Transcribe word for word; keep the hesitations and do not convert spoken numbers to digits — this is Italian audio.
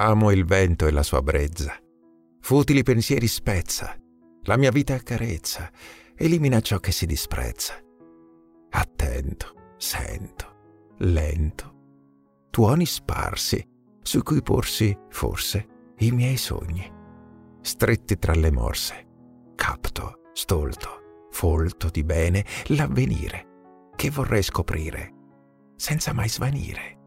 Amo il vento e la sua brezza. Futili pensieri spezza, la mia vita accarezza, elimina ciò che si disprezza. Attento, sento, lento, tuoni sparsi, su cui porsi, forse, i miei sogni. Stretti tra le morse, capto, stolto, folto di bene l'avvenire, che vorrei scoprire, senza mai svanire.